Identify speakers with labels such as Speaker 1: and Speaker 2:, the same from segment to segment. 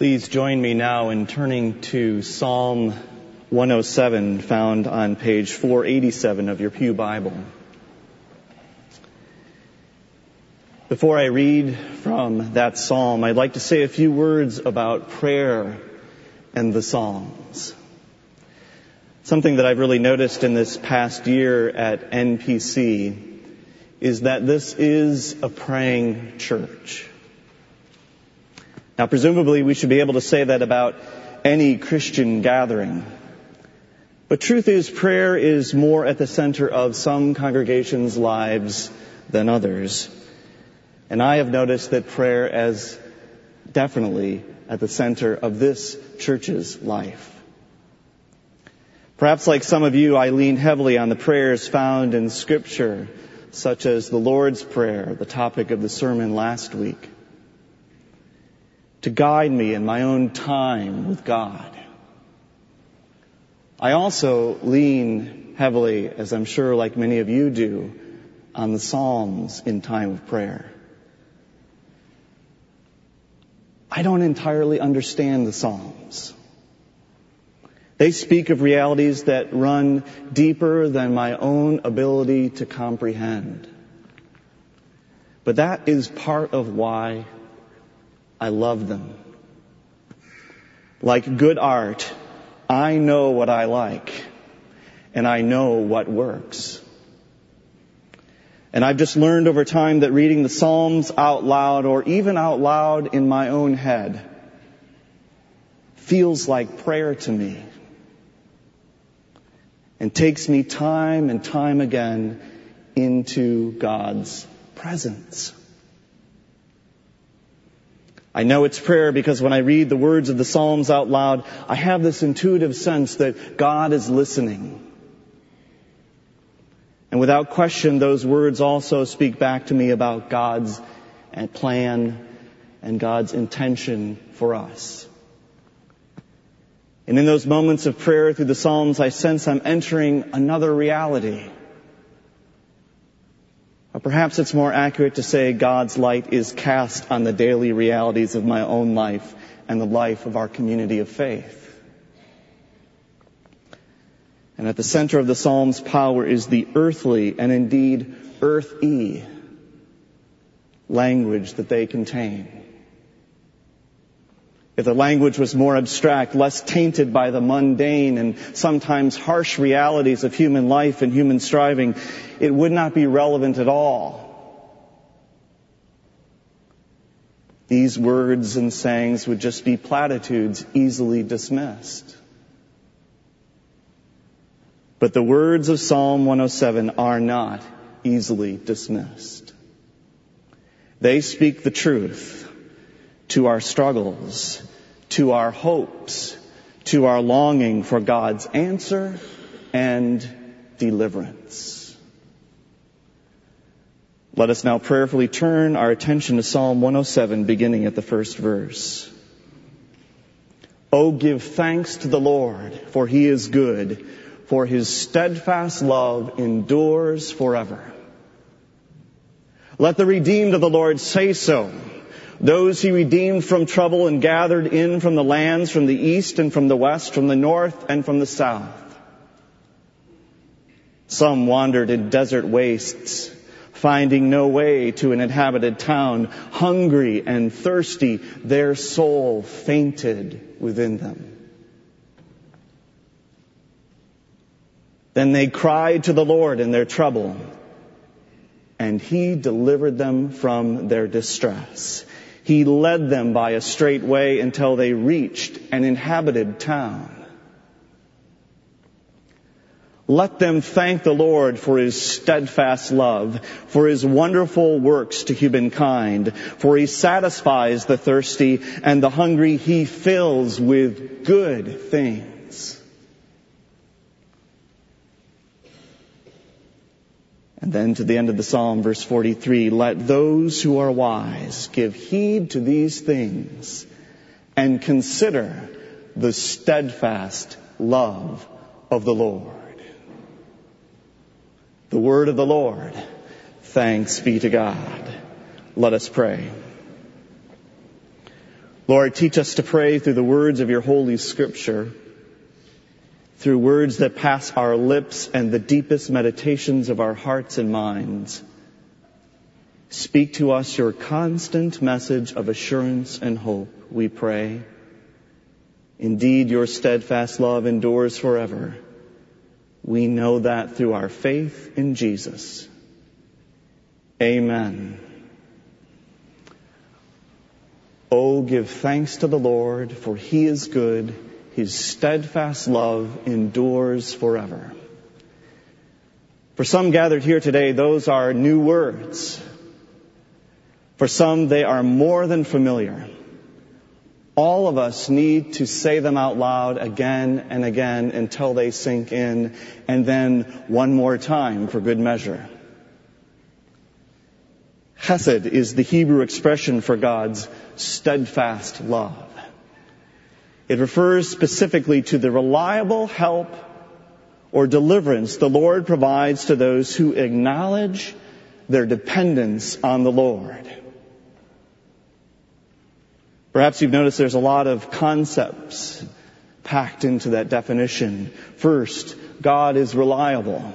Speaker 1: Please join me now in turning to Psalm 107, found on page 487 of your Pew Bible. Before I read from that psalm, I'd like to say a few words about prayer and the Psalms. Something that I've really noticed in this past year at NPC is that this is a praying church. Now, presumably, we should be able to say that about any Christian gathering. But truth is, prayer is more at the center of some congregations' lives than others. And I have noticed that prayer is definitely at the center of this church's life. Perhaps like some of you, I lean heavily on the prayers found in Scripture, such as the Lord's Prayer, the topic of the sermon last week, to guide me in my own time with God. I also lean heavily, as I'm sure like many of you do, on the Psalms in time of prayer. I don't entirely understand the Psalms. They speak of realities that run deeper than my own ability to comprehend. But that is part of why I love them. Like good art, I know what I like, and I know what works. And I've just learned over time that reading the Psalms out loud, or even out loud in my own head, feels like prayer to me, and takes me time and time again into God's presence. I know it's prayer because when I read the words of the Psalms out loud, I have this intuitive sense that God is listening. And without question, those words also speak back to me about God's plan and God's intention for us. And in those moments of prayer through the Psalms, I sense I'm entering another reality. Or perhaps it's more accurate to say God's light is cast on the daily realities of my own life and the life of our community of faith. And at the center of the Psalms' power is the earthly and indeed earthy language that they contain. If the language was more abstract, less tainted by the mundane and sometimes harsh realities of human life and human striving, it would not be relevant at all. These words and sayings would just be platitudes easily dismissed. But the words of Psalm 107 are not easily dismissed. They speak the truth to our struggles, to our hopes, to our longing for God's answer and deliverance. Let us now prayerfully turn our attention to Psalm 107, beginning at the first verse. Oh, give thanks to the Lord, for He is good, for His steadfast love endures forever. Let the redeemed of the Lord say so. Those He redeemed from trouble and gathered in from the lands, from the east and from the west, from the north and from the south. Some wandered in desert wastes, finding no way to an inhabited town. Hungry and thirsty, their soul fainted within them. Then they cried to the Lord in their trouble, and He delivered them from their distress. He led them by a straight way until they reached an inhabited town. Let them thank the Lord for His steadfast love, for His wonderful works to humankind, for He satisfies the thirsty, and the hungry He fills with good things. And then to the end of the psalm, verse 43, let those who are wise give heed to these things and consider the steadfast love of the Lord. The word of the Lord. Thanks be to God. Let us pray. Lord, teach us to pray through the words of your Holy Scripture, through words that pass our lips and the deepest meditations of our hearts and minds. Speak to us your constant message of assurance and hope, we pray. Indeed, your steadfast love endures forever. We know that through our faith in Jesus. Amen. Oh, give thanks to the Lord, for he is good. His steadfast love endures forever. For some gathered here today, those are new words. For some, they are more than familiar. All of us need to say them out loud again and again until they sink in, and then one more time for good measure. Chesed is the Hebrew expression for God's steadfast love. It refers specifically to the reliable help or deliverance the Lord provides to those who acknowledge their dependence on the Lord. Perhaps you've noticed there's a lot of concepts packed into that definition. First, God is reliable.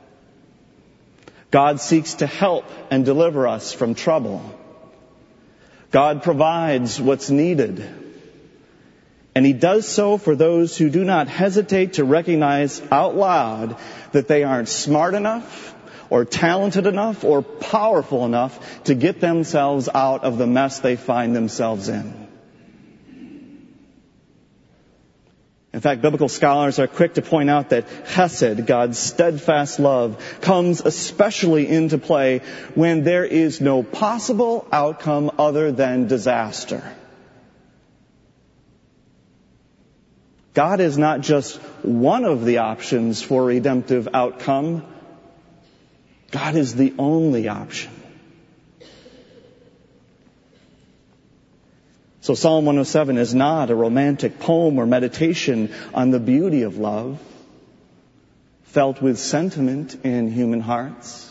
Speaker 1: God seeks to help and deliver us from trouble. God provides what's needed. And he does so for those who do not hesitate to recognize out loud that they aren't smart enough or talented enough or powerful enough to get themselves out of the mess they find themselves in. In fact, biblical scholars are quick to point out that chesed, God's steadfast love, comes especially into play when there is no possible outcome other than disaster. God is not just one of the options for redemptive outcome. God is the only option. So Psalm 107 is not a romantic poem or meditation on the beauty of love, felt with sentiment in human hearts.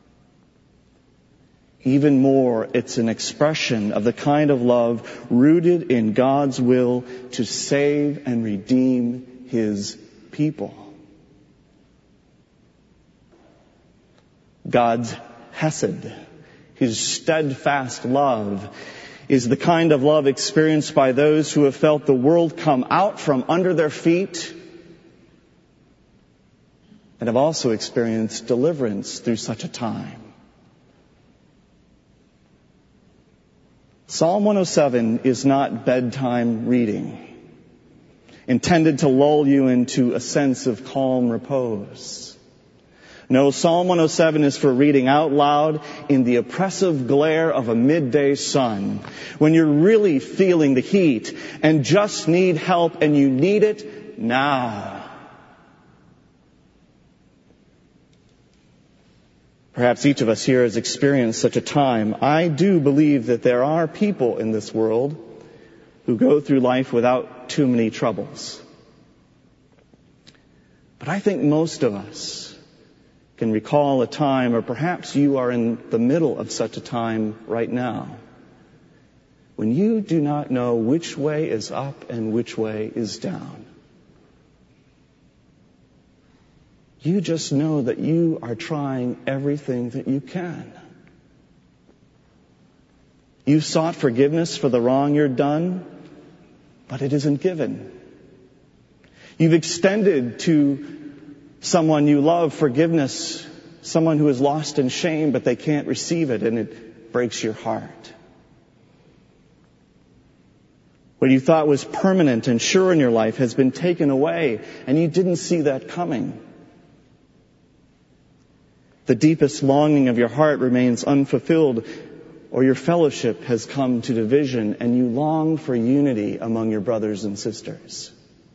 Speaker 1: Even more, it's an expression of the kind of love rooted in God's will to save and redeem his people. God's chesed, his steadfast love, is the kind of love experienced by those who have felt the world come out from under their feet and have also experienced deliverance through such a time. Psalm 107 is not bedtime reading, intended to lull you into a sense of calm repose. No, Psalm 107 is for reading out loud in the oppressive glare of a midday sun, when you're really feeling the heat and just need help, and you need it now. Perhaps each of us here has experienced such a time. I do believe that there are people in this world who go through life without too many troubles. But I think most of us can recall a time, or perhaps you are in the middle of such a time right now, when you do not know which way is up and which way is down. You just know that you are trying everything that you can. You've sought forgiveness for the wrong you're done, but it isn't given. You've extended to someone you love forgiveness, someone who is lost in shame, but they can't receive it, and it breaks your heart. What you thought was permanent and sure in your life has been taken away, and you didn't see that coming. The deepest longing of your heart remains unfulfilled, or your fellowship has come to division, and you long for unity among your brothers and sisters.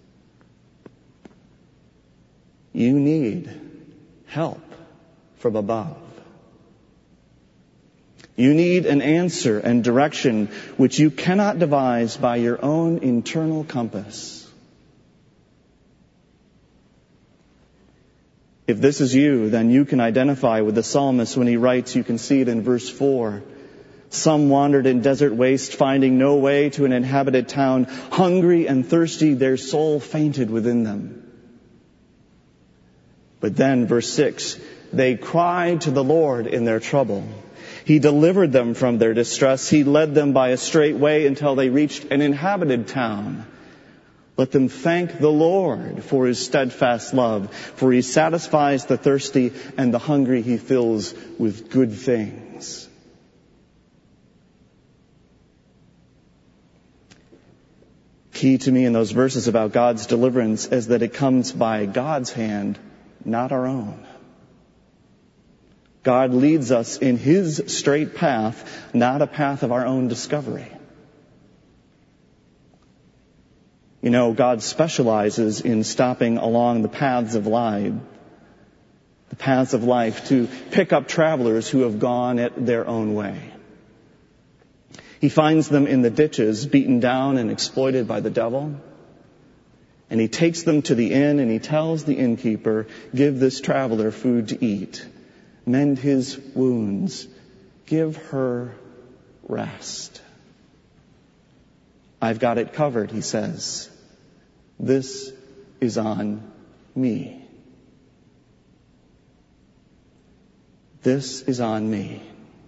Speaker 1: You need help from above. You need an answer and direction which you cannot devise by your own internal compass. If this is you, then you can identify with the psalmist when he writes, you can see it in verse 4, Some wandered in desert waste, finding no way to an inhabited town. Hungry and thirsty, their soul fainted within them. But then, verse 6, they cried to the Lord in their trouble. He delivered them from their distress. He led them by a straight way until they reached an inhabited town. Let them thank the Lord for his steadfast love, for he satisfies the thirsty, and the hungry he fills with good things. Key to me in those verses about God's deliverance is that it comes by God's hand, not our own. God leads us in his straight path, not a path of our own discovery. You know, God specializes in stopping along the paths of life to pick up travelers who have gone it their own way. He finds them in the ditches, beaten down and exploited by the devil. And he takes them to the inn and he tells the innkeeper, give this traveler food to eat. Mend his wounds. Give her rest. I've got it covered, he says. This is on me. This is on me.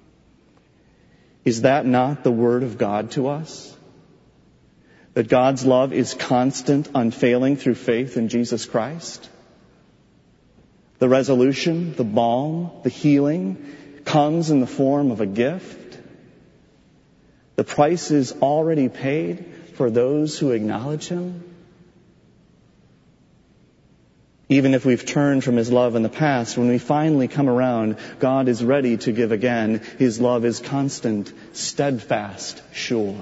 Speaker 1: Is that not the word of God to us? That God's love is constant, unfailing through faith in Jesus Christ? The resolution, the balm, the healing comes in the form of a gift. The price is already paid for those who acknowledge him. Even if we've turned from his love in the past, when we finally come around, God is ready to give again. His love is constant, steadfast, sure.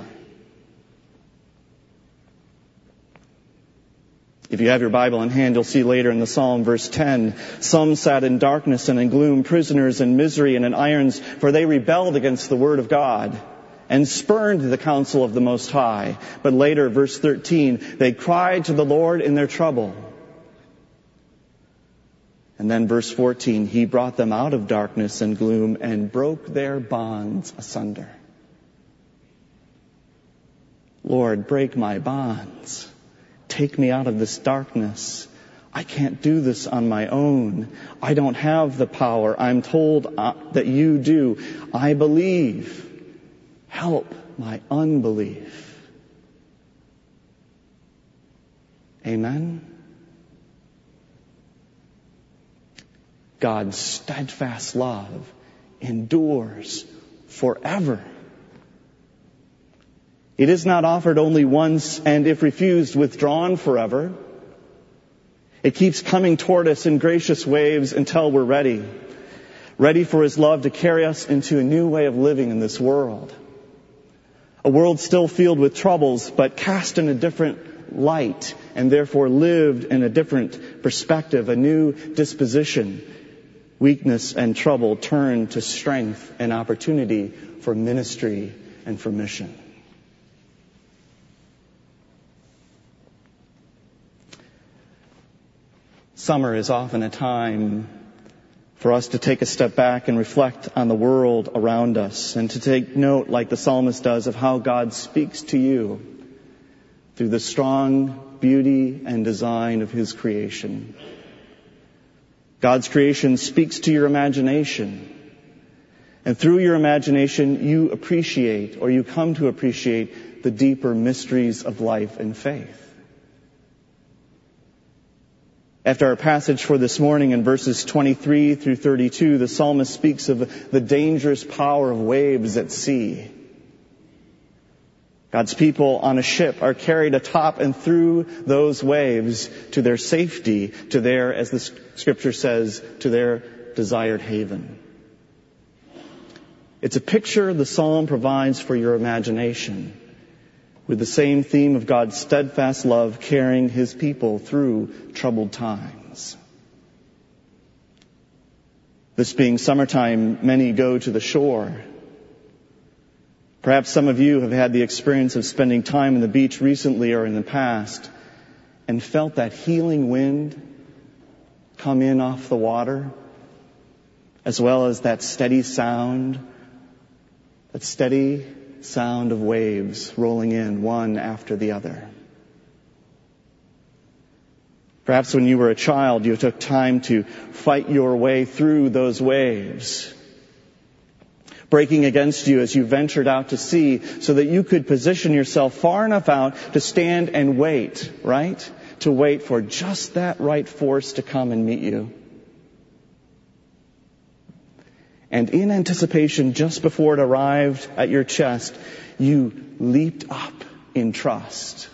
Speaker 1: If you have your Bible in hand, you'll see later in the Psalm, verse 10, some sat in darkness and in gloom, prisoners in misery and in irons, for they rebelled against the word of God and spurned the counsel of the Most High. But later, verse 13, they cried to the Lord in their trouble. And then verse 14, he brought them out of darkness and gloom and broke their bonds asunder. Lord, break my bonds. Take me out of this darkness. I can't do this on my own. I don't have the power. I'm told that you do. I believe. Help my unbelief. Amen. God's steadfast love endures forever. It is not offered only once and, if refused, withdrawn forever. It keeps coming toward us in gracious waves until we're ready. Ready for his love to carry us into a new way of living in this world. A world still filled with troubles, but cast in a different light and therefore lived in a different perspective, a new disposition. Weakness and trouble turn to strength and opportunity for ministry and for mission. Summer is often a time for us to take a step back and reflect on the world around us and to take note, like the psalmist does, of how God speaks to you through the strong beauty and design of his creation. God's creation speaks to your imagination. And through your imagination, you appreciate, or you come to appreciate, the deeper mysteries of life and faith. After our passage for this morning in verses 23 through 32, the psalmist speaks of the dangerous power of waves at sea. God's people on a ship are carried atop and through those waves to their safety, to their, as the scripture says, to their desired haven. It's a picture the psalm provides for your imagination, with the same theme of God's steadfast love carrying his people through troubled times. This being summertime, many go to the shore. Perhaps some of you have had the experience of spending time on the beach recently or in the past and felt that healing wind come in off the water, as well as that steady sound that steady sound of waves rolling in one after the other. Perhaps when you were a child, you took time to fight your way through those waves, breaking against you as you ventured out to sea so that you could position yourself far enough out to stand and wait, right? To wait for just that right force to come and meet you. And in anticipation, just before it arrived at your chest, you leaped up in trust.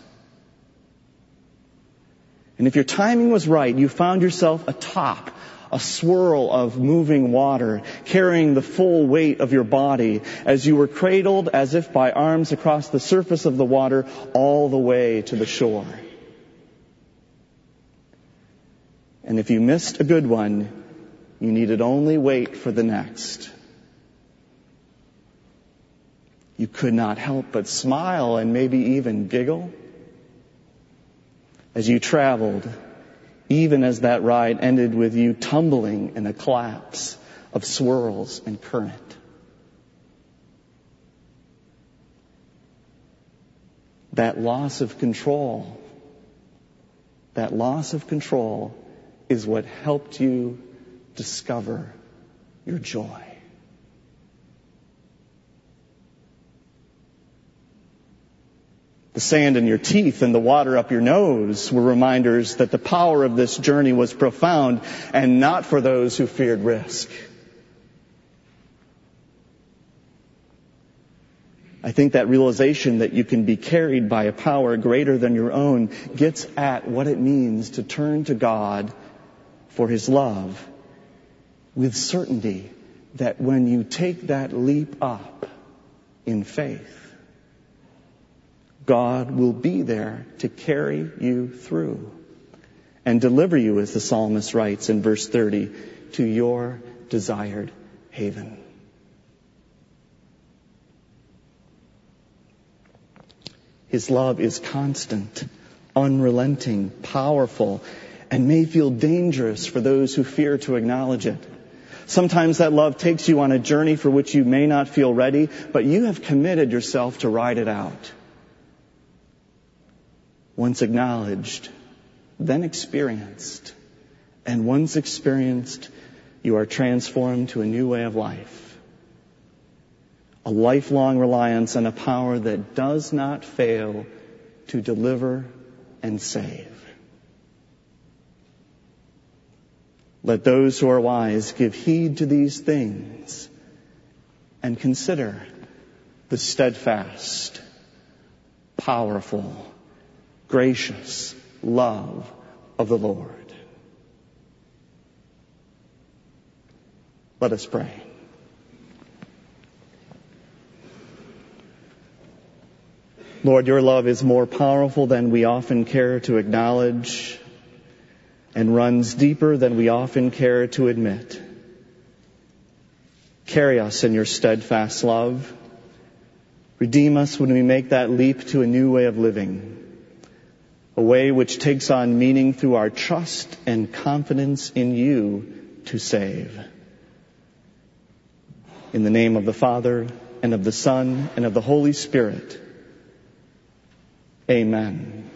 Speaker 1: And if your timing was right, you found yourself atop a swirl of moving water, carrying the full weight of your body as you were cradled as if by arms across the surface of the water all the way to the shore. And if you missed a good one, you needed only wait for the next. You could not help but smile and maybe even giggle as you traveled, even as that ride ended with you tumbling in a collapse of swirls and current. That loss of control is what helped you discover your joy. The sand in your teeth and the water up your nose were reminders that the power of this journey was profound and not for those who feared risk. I think that realization that you can be carried by a power greater than your own gets at what it means to turn to God for His love with certainty that when you take that leap up in faith, God will be there to carry you through and deliver you, as the psalmist writes in verse 30, to your desired haven. His love is constant, unrelenting, powerful, and may feel dangerous for those who fear to acknowledge it. Sometimes that love takes you on a journey for which you may not feel ready, but you have committed yourself to ride it out. Once acknowledged, then experienced. And once experienced, you are transformed to a new way of life. A lifelong reliance on a power that does not fail to deliver and save. Let those who are wise give heed to these things and consider the steadfast, powerful, gracious love of the Lord. Let us pray. Lord, your love is more powerful than we often care to acknowledge and runs deeper than we often care to admit. Carry us in your steadfast love. Redeem us when we make that leap to a new way of living. A way which takes on meaning through our trust and confidence in you to save. In the name of the Father, and of the Son, and of the Holy Spirit. Amen.